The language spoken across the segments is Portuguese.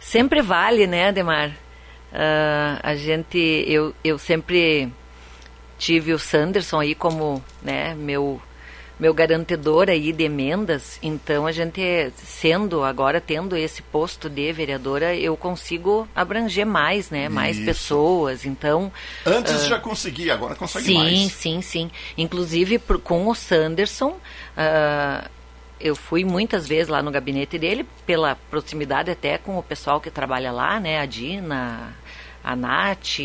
Sempre vale, né, Ademar? Eu sempre tive o Sanderson aí como, né, meu garantidor aí de emendas, então a gente, tendo esse posto de vereadora, eu consigo abranger mais, né, mais pessoas, então... Antes já conseguia, agora consegue mais. Sim. Inclusive, com o Sanderson, eu fui muitas vezes lá no gabinete dele, pela proximidade até com o pessoal que trabalha lá, né, a Dina, a Nath,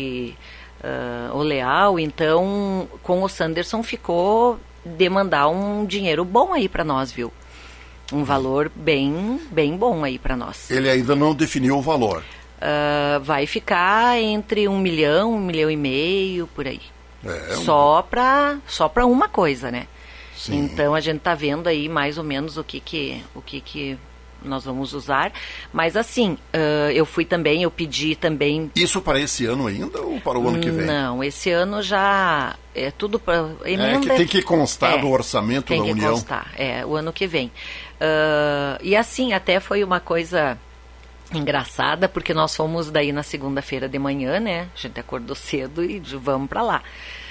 o Leal, então com o Sanderson ficou de mandar um dinheiro bom aí para nós, viu? Um valor bem bom aí para nós. Ele ainda não definiu o valor. Vai ficar entre 1 milhão, 1,5 milhão, por aí. Só para uma coisa, né? Sim. Então a gente tá vendo aí mais ou menos o que nós vamos usar, mas assim, eu pedi também... Isso para esse ano ainda ou para o ano que vem? Não, esse ano já é tudo para emenda. Que tem que constar do orçamento da União. Tem que constar, o ano que vem. E assim, até foi uma coisa engraçada, porque nós fomos daí na segunda-feira de manhã, né? A gente acordou cedo e vamos para lá.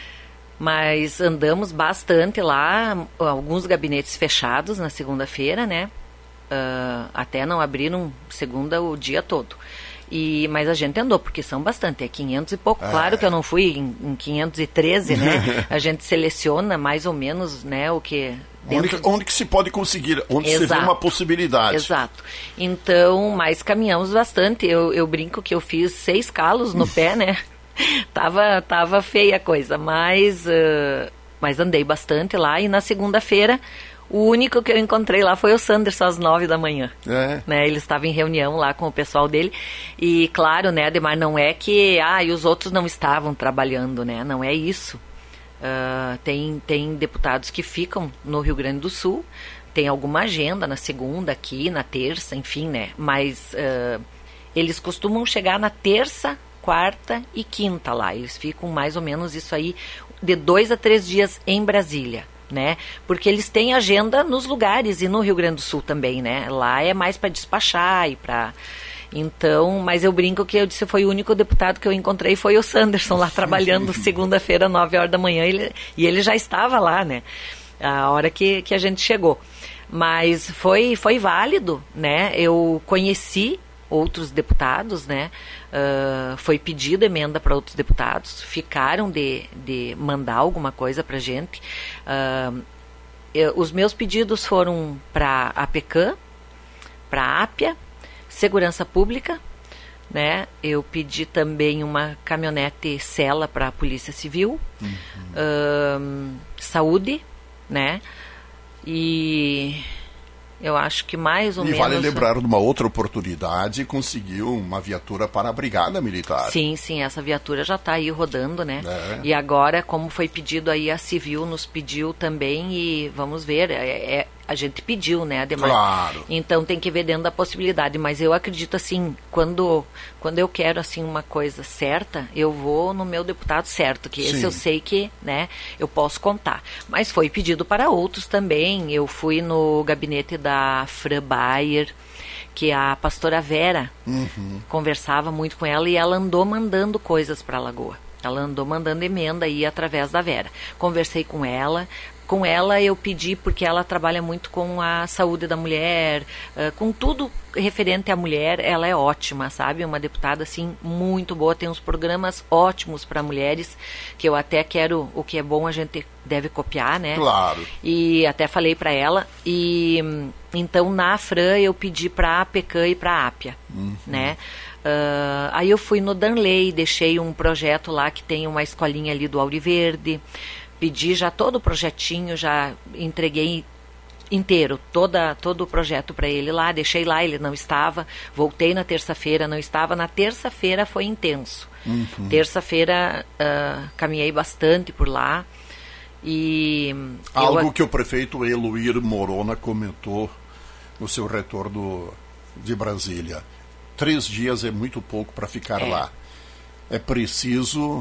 Mas andamos bastante lá, alguns gabinetes fechados na segunda-feira, né? Até não abriram segunda o dia todo. Mas a gente andou, porque são bastante, 500 e pouco. Claro que eu não fui em 513, né? A gente seleciona mais ou menos, né, o que... Onde que se pode conseguir, onde se vê uma possibilidade. Exato. Então, mas caminhamos bastante. Eu brinco que eu fiz 6 calos no pé, né? Tava feia a coisa, mas andei bastante lá. E na segunda-feira, o único que eu encontrei lá foi o Sanderson às 9 da manhã. Né? Ele estava em reunião lá com o pessoal dele. E claro, né, Ademar, não é que e os outros não estavam trabalhando, né? Não é isso. Tem deputados que ficam no Rio Grande do Sul, tem alguma agenda na segunda aqui, na terça, enfim, né? Mas eles costumam chegar na terça, quarta e quinta lá. Eles ficam mais ou menos isso aí, de 2 a 3 dias em Brasília, né? Porque eles têm agenda nos lugares e no Rio Grande do Sul também, né? Lá é mais para despachar e para... Então, mas eu brinco que eu disse, foi o único deputado que eu encontrei, foi o Sanderson lá trabalhando segunda-feira, 9 horas da manhã, e ele já estava lá, né? A hora que a gente chegou. Mas foi válido, né? Eu conheci outros deputados, né? Foi pedido emenda para outros deputados, ficaram de mandar alguma coisa para a gente. Os meus pedidos foram para a APECAM, para a APIA, Segurança Pública, né? Eu pedi também uma caminhonete Sela para a Polícia Civil, Saúde, né? E eu acho que mais ou menos... E vale lembrar de uma outra oportunidade, conseguiu uma viatura para a Brigada Militar. Sim, essa viatura já está aí rodando, né? E agora, como foi pedido aí, a Civil nos pediu também e vamos ver, a gente pediu, né, Ademar? Claro. Então tem que ver dentro da possibilidade, mas eu acredito assim, quando eu quero assim uma coisa certa, eu vou no meu deputado certo, que esse eu sei que, né, eu posso contar. Mas foi pedido para outros também. Eu fui no gabinete da Fran Bayer, que a pastora Vera conversava muito com ela e ela andou mandando coisas para a Lagoa. Ela andou mandando emenda aí através da Vera. Conversei com ela. Com ela eu pedi, porque ela trabalha muito com a saúde da mulher, com tudo referente à mulher, ela é ótima, sabe? Uma deputada, assim, muito boa, tem uns programas ótimos para mulheres, que eu até quero, o que é bom a gente deve copiar, né? Claro. E até falei para ela, e então na Fran eu pedi para a APECAM e para a APIA, né? Aí eu fui no Danley, deixei um projeto lá que tem uma escolinha ali do Auriverde, pedi já todo o projetinho, já entreguei inteiro, todo o projeto para ele lá, deixei lá, ele não estava, voltei na terça-feira, não estava, na terça-feira foi intenso. Terça-feira caminhei bastante por lá e... Algo que o prefeito Eloir Morona comentou no seu retorno de Brasília. 3 dias é muito pouco para ficar lá. É preciso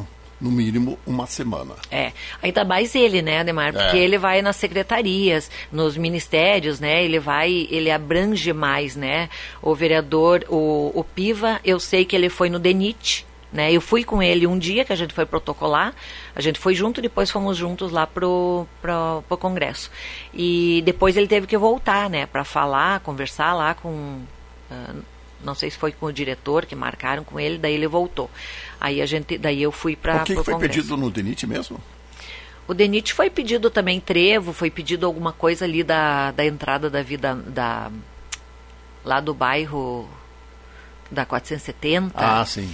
no mínimo uma semana. Ainda mais ele, né, Ademar? Porque ele vai nas secretarias, nos ministérios, né? Ele abrange mais, né? O vereador, o Piva, eu sei que ele foi no DENIT, né? Eu fui com ele um dia que a gente foi protocolar, a gente foi junto, depois fomos juntos lá pro Congresso. E depois ele teve que voltar, né? Para falar, conversar lá com... não sei se foi com o diretor que marcaram com ele, daí ele voltou. Daí eu fui para o que foi pedido no DENIT mesmo? O DENIT foi pedido também trevo, foi pedido alguma coisa ali da entrada da vida lá do bairro da 470. Ah, sim.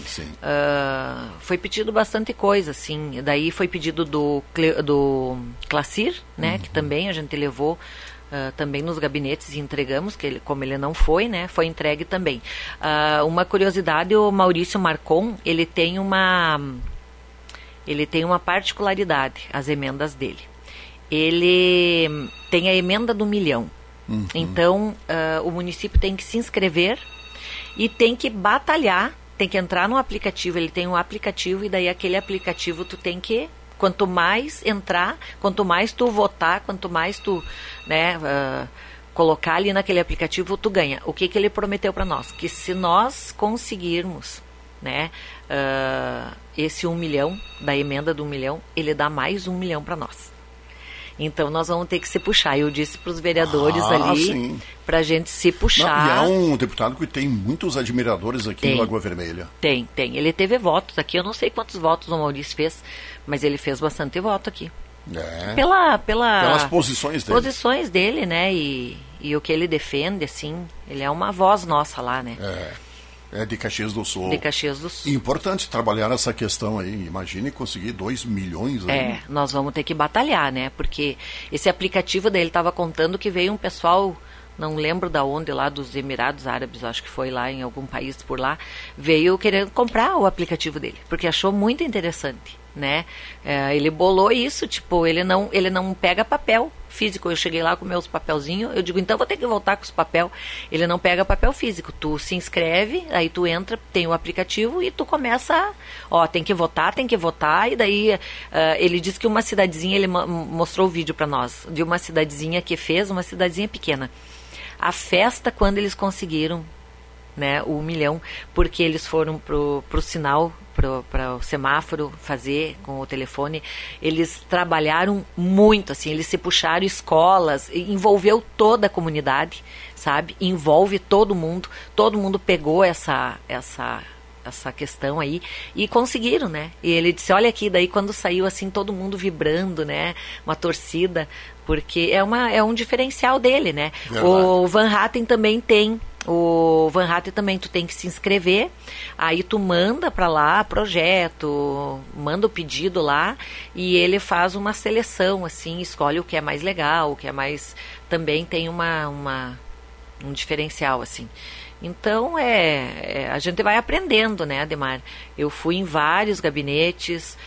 Foi pedido bastante coisa, assim. Daí foi pedido do Clacir, né, que também a gente levou também nos gabinetes e entregamos, que como ele não foi, né, foi entregue também. Uma curiosidade, o Maurício Marcon, ele tem uma particularidade, as emendas dele. Ele tem a emenda do 1 milhão. Então, o município tem que se inscrever e tem que batalhar, tem que entrar no aplicativo, ele tem um aplicativo e daí aquele aplicativo tu tem que... Quanto mais entrar, quanto mais tu votar, quanto mais tu, né, colocar ali naquele aplicativo, tu ganha. O que ele prometeu para nós? Que se nós conseguirmos, né, esse 1 milhão, da emenda do 1 milhão, ele dá mais 1 milhão para nós. Então nós vamos ter que se puxar. Eu disse para os vereadores ali, para a gente se puxar. Não, e é um deputado que tem muitos admiradores aqui em Lagoa Vermelha. Tem. Ele teve votos aqui. Eu não sei quantos votos o Maurício fez, mas ele fez bastante voto aqui. Pelas posições dele, né? E o que ele defende, assim, ele é uma voz nossa lá, né? É de Caxias do Sul. E importante trabalhar essa questão aí. Imagine conseguir 2 milhões aí. Nós vamos ter que batalhar, né? Porque esse aplicativo dele estava contando que veio um pessoal, não lembro da onde, lá dos Emirados Árabes, acho que foi lá em algum país por lá, veio querendo comprar o aplicativo dele, porque achou muito interessante, né? Ele bolou isso, tipo, ele não pega papel físico. Eu cheguei lá com meus papelzinhos, eu digo, então vou ter que voltar com os papel. Ele não pega papel físico, tu se inscreve, aí tu entra, tem o aplicativo e tu começa, tem que votar, e daí ele disse que uma cidadezinha, ele mostrou o vídeo para nós, de uma cidadezinha que fez, uma cidadezinha pequena, a festa quando eles conseguiram, né, o 1 milhão, porque eles foram pro sinal, para o semáforo fazer com o telefone. Eles trabalharam muito, assim, eles se puxaram escolas, envolveu toda a comunidade, sabe? Envolve todo mundo pegou essa questão aí e conseguiram, né? E ele disse, olha aqui, daí quando saiu assim, todo mundo vibrando, né? Uma torcida, porque é um diferencial dele, né? Verdade. O Van Hatten também tem. O Van Hatten também, tu tem que se inscrever, aí tu manda para lá projeto, manda o pedido lá e ele faz uma seleção, assim, escolhe o que é mais legal, o que é mais... Também tem um diferencial, assim. Então, a gente vai aprendendo, né, Ademar? Eu fui em vários gabinetes,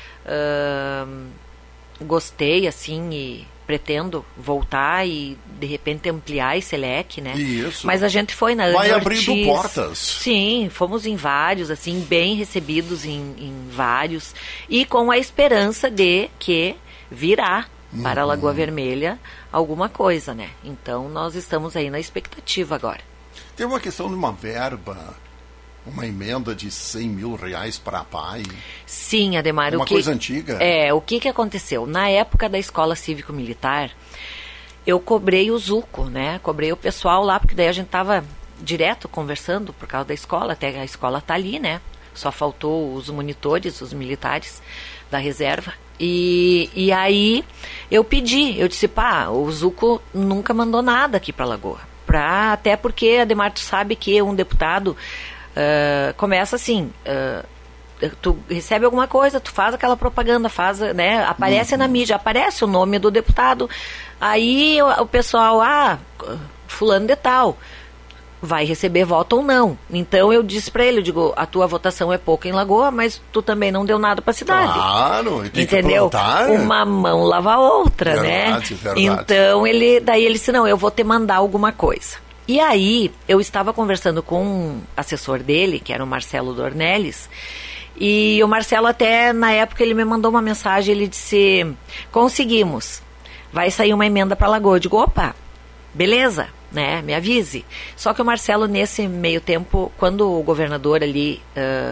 gostei, assim, e pretendo voltar e, de repente, ampliar esse leque, né? Isso. Mas a gente foi na Vai abrindo portas. Sim, fomos em vários, assim, bem recebidos em vários, e com a esperança de que virá para a Lagoa Vermelha alguma coisa, né? Então, nós estamos aí na expectativa agora. Tem uma questão de uma verba, uma emenda de 100 mil reais para a PAI. Sim, Ademar. Uma coisa antiga. O que aconteceu? Na época da escola cívico-militar, eu cobrei o Zuco, né? Cobrei o pessoal lá, porque daí a gente estava direto conversando por causa da escola, até a escola tá ali, né? Só faltou os monitores, os militares da reserva. E aí eu disse, o Zuco nunca mandou nada aqui para Lagoa. Até porque, Ademar, tu sabe que um deputado começa assim, tu recebe alguma coisa, tu faz aquela propaganda, né, aparece na mídia, aparece o nome do deputado, aí o pessoal, fulano de tal, vai receber voto ou não. Então eu disse para ele, eu digo, a tua votação é pouca em Lagoa, mas tu também não deu nada para a cidade. Claro, tem entendeu? Que plantar. Uma mão lava a outra, verdade, né? Verdade. Então daí ele disse, não, eu vou te mandar alguma coisa. E aí eu estava conversando com um assessor dele, que era o Marcelo Dornelles, E o Marcelo até, na época, ele me mandou uma mensagem, ele disse, conseguimos, vai sair uma emenda para Lagoa. Eu digo, opa, beleza, né, me avise. Só que o Marcelo, nesse meio tempo, quando o governador ali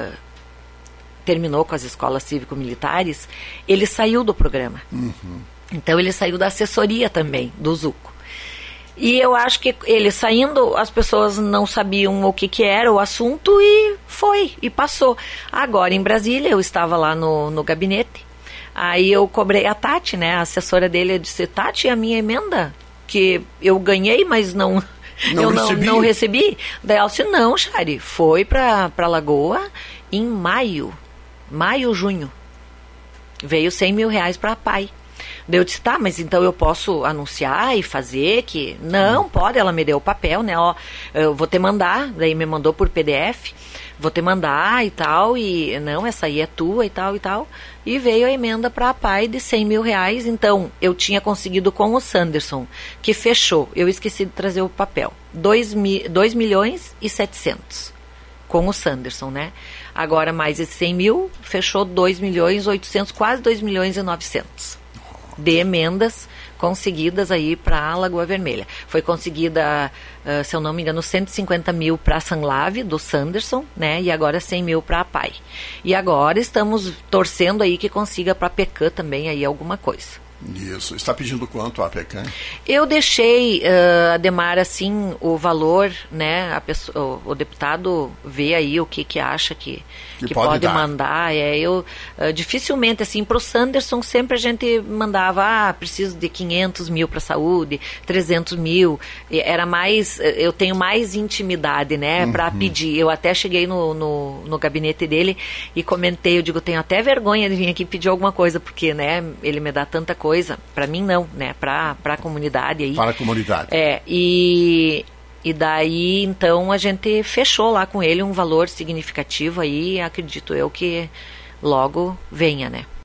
terminou com as escolas cívico-militares, ele saiu do programa. Então ele saiu da assessoria também, do Zuco. E eu acho que ele saindo, as pessoas não sabiam o que era o assunto e foi, e passou. Agora, em Brasília, eu estava lá no gabinete, aí eu cobrei a Tati, né, a assessora dele, eu disse, Tati, a minha emenda, que eu ganhei, mas não recebi. Daí ela disse, não, Chari, foi para Lagoa em maio, junho. Veio 100 mil reais para a PAI. Daí eu disse, tá, mas então eu posso anunciar e fazer que... Não, pode, ela me deu o papel, né, ó, eu vou te mandar, daí me mandou por PDF, vou te mandar e tal, e não, essa aí é tua e tal, e veio a emenda para a PAI de 100 mil reais, então eu tinha conseguido com o Sanderson, que fechou, eu esqueci de trazer o papel, 2 milhões e 700, com o Sanderson, né, agora mais esse 100 mil, fechou 2 milhões 800, quase 2 milhões e 900. De emendas conseguidas aí para a Lagoa Vermelha. Foi conseguida, se eu não me engano, 150 mil para a Sanlave, do Sanderson, né? E agora 100 mil para a PAI. E agora estamos torcendo aí que consiga para a PECAM também aí alguma coisa. Isso. Está pedindo quanto a PECAM? Eu deixei, Ademar, assim, o valor, né? O deputado vê aí o que acha que pode mandar. Dificilmente, assim, para o Sanderson sempre a gente mandava, preciso de 500 mil para a saúde, 300 mil. Era mais, eu tenho mais intimidade, né? Para pedir. Eu até cheguei no gabinete dele e comentei, eu digo, tenho até vergonha de vir aqui pedir alguma coisa, porque, né? Ele me dá tanta coisa. Para mim não, né? Para a comunidade aí. Para a comunidade. E daí, então, a gente fechou lá com ele um valor significativo aí, acredito eu que logo venha, né?